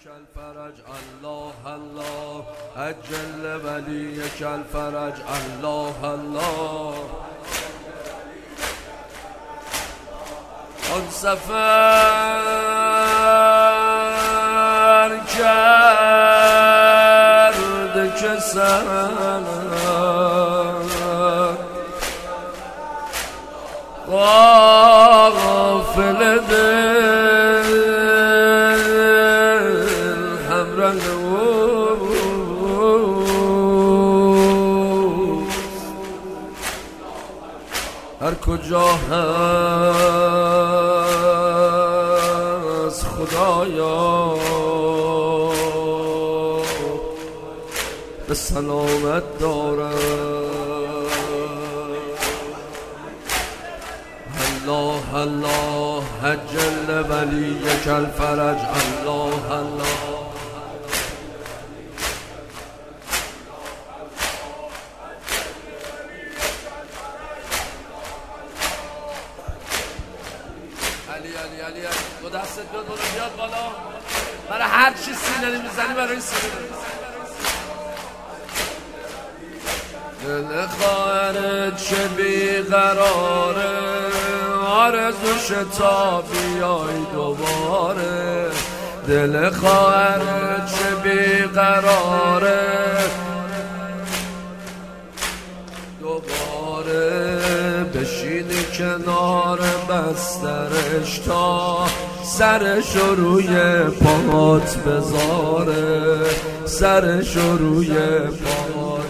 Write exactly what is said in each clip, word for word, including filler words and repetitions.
الفرج الله الله عجل ولیک الفرج الله الله آن سفر کرده که سر غافل دل همراه او هر کجا هست خدایا به سلامت دارم. الله الله عجل ولیک الفرج الله الله علی علی علی دو دستت بیاد بالا بیاد بالا برای هر چی سینه میزنی برای سینه دل خواهرت چه بیقراره آرزوش تا بیای دوباره دل خواهرت چه بیقراره دوباره بشینی کنار بسترش تا سرش روی پاهات بذاره سرش روی پاهات.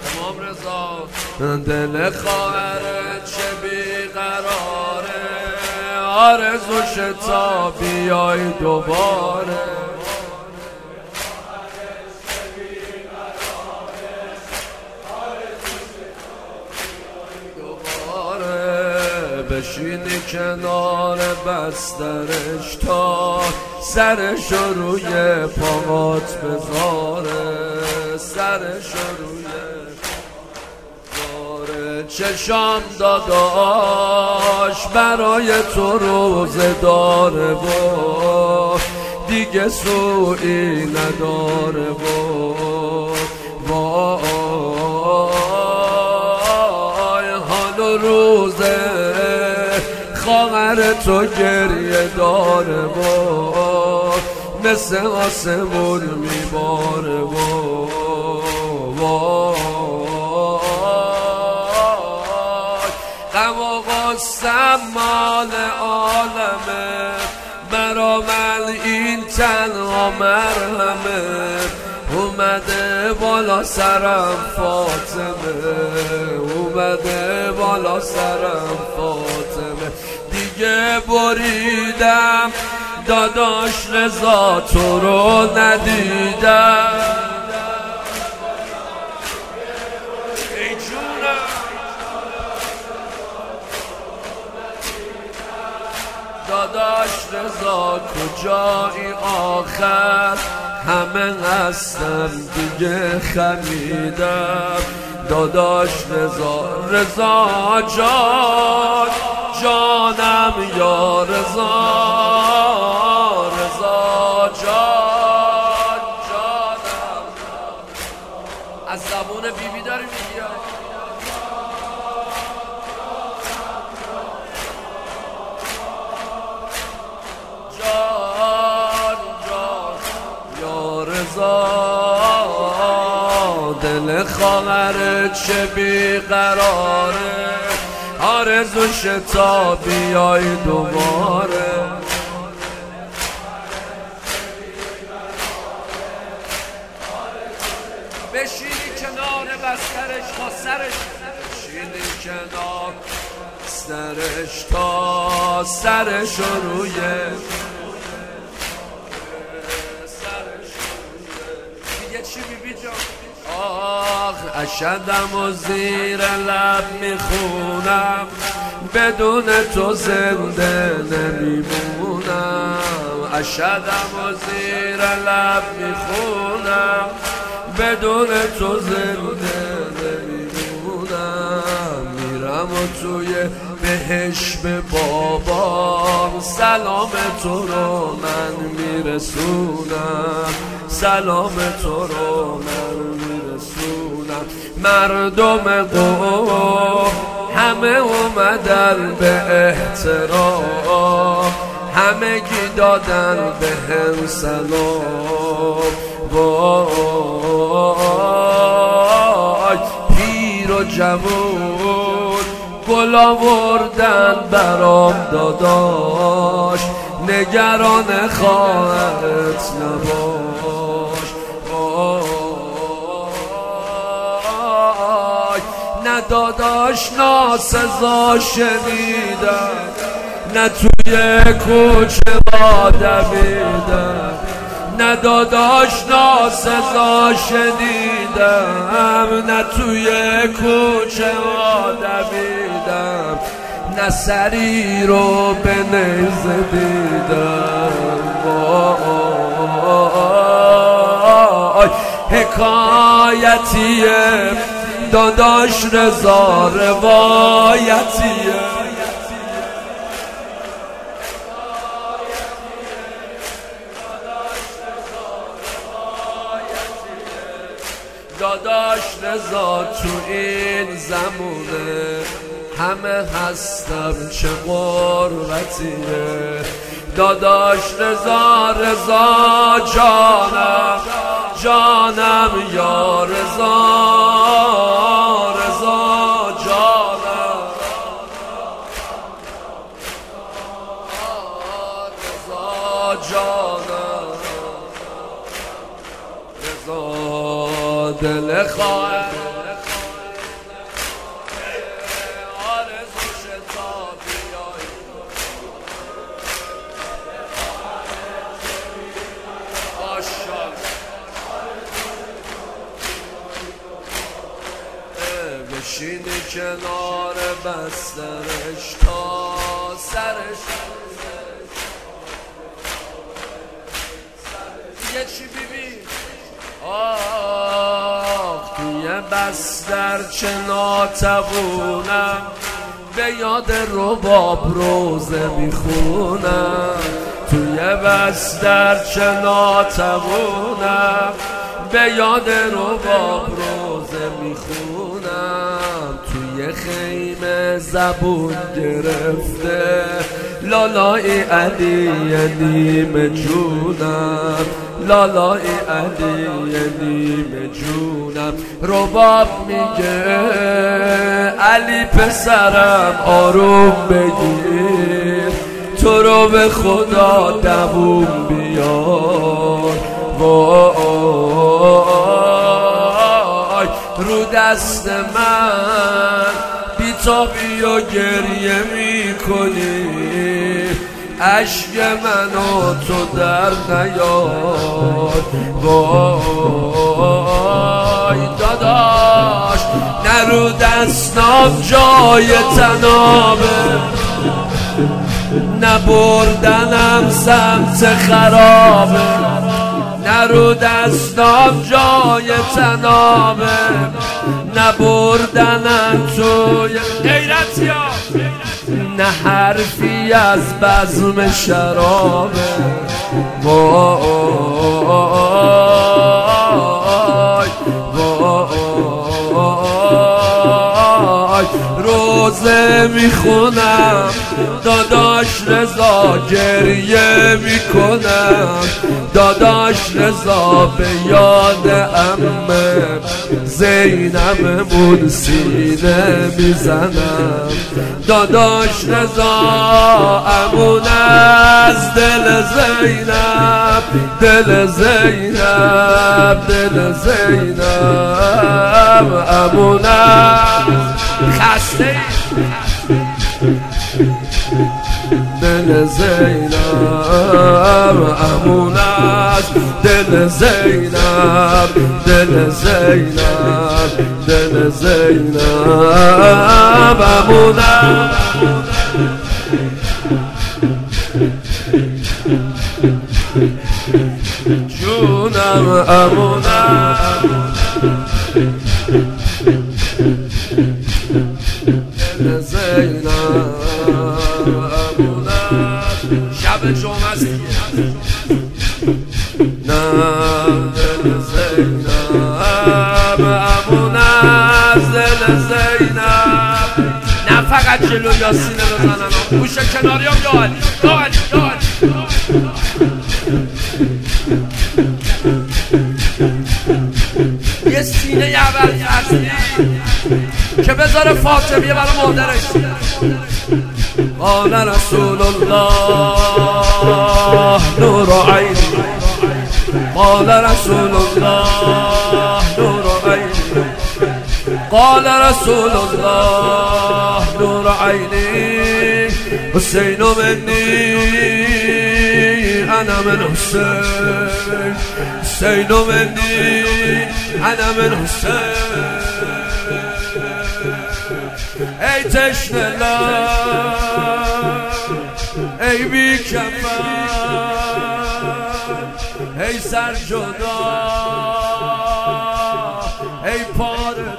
دل خواهرت چه بیقراره آرزوش تا بیای دوباره دوباره بشینی کنار بسترش تا سرش روی پاهات بذاره سرش روی چشام داداش برای تو روزه داره و دیگه سوئی نداره و وای حال و روزه خواهر تو گریه داره و مثل آسمون میباره و وای غم و غصم مال عالمه برا من این تنها مرهمه اومده بالا سرم فاطمه اومده بالا سرم فاطمه دیگه بریدم داداش رضا تو رو ندیدم داداش رضا کجایی آخر همه هستم دیگه خمیدم داداش رضا رضا جان جانم یا رضا رضا جان جانم از زبون بیبی داری میگی دل خواهرت چه بیقراره آرزوش تا بیای دوباره بشینی کنار بسترش تا سرش بشینی کنار بسترش تا سرش روی چی بیبی جان آخ اشدم و زیر لب میخونم بدون تو زنده نمیمونم اشدم و زیر لب میخونم بدون تو زنده نمیمونم میرم و توی به بهش به بابام سلام تو رو من میرسونم، سلام تو رو من میرسونم. مردم قوم همه اومدن به احترام، همه گی دادن به هم سلام. وای پیر و جوون گل آوردن برام داداش، نگران خواهرت نباش. وای نه داداش ناسزا شنیدم، نه توی کوچه با دویدم، نه داداش ناسزا شنیدم، نه توی کوچه با دویدم، نه سری رو به نیزه دیدم. وای حکایتیه داداش رضا، روایتیه داداش رضا. تو این زمونه همه هستم چه غربتیه. داداش رضا، رضا جانم جانم یا رضا، رضا جانم رضا جانم، رضا دل خواهر آرزوش تا بیایی. بشینی کنار بسترش تا سرش دیگه چی بیبی؟ آه توی بستر چه ناتوونم، به یاد رباب روزه میخونم. توی بستر چه ناتوونم، به یاد رباب روزه میخونم. توی خیمه زبون گرفته لالای علی نیم جونم، لالای علی نیم جونم. رباب میگه علی پسرم آروم بگیر، تو رو به خدا دووم بیار. وای رو دست من بیتابی و گریه میکنی، عشق منو تو در نیار. وای داداش نه رو دستام جای تنابه، نه بردنم سمت خرابه، نه رو دستام جای تنابه، نه بردنم توی غیرتی ها، نه حرفی از بزم شرابه. وای وای روزه میخونم داداش رضا، گریه میکنم داداش رضا، به یاد عمه زینبمون سینه میزنم. داداش رضا امون از دل زینب، دل زینب، دل زینب امون خسته دل زینب امون است، دل زینب، دل زینب، دل زینب امون است. جونم امون است، دل زینب زینب دل زینب امون از دل زینب. نه فقط جلو یا سینه بزنن، گوشه کناری هم یا علی یا علی یا علی. یه سینه اول فرستی که بذاره فاطمیه برای مادرش. قال رسول الله نور عینی، قال رسول الله نور عینی، قال رسول الله نور عینی. حسین منی انا من حسین، حسین منی انا من حسین. ای تشنه لب، ای بی کفن، ای سر جدا، ای پاره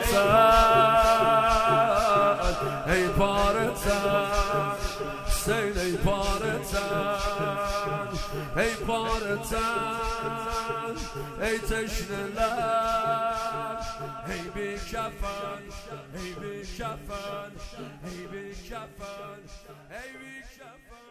تن، ای پاره تن، حسین ای پاره تن، ای پاره تن، ای تشنه لب، ای بی کفن، ای بی کفن، ای بی کفن، ای بی کفن.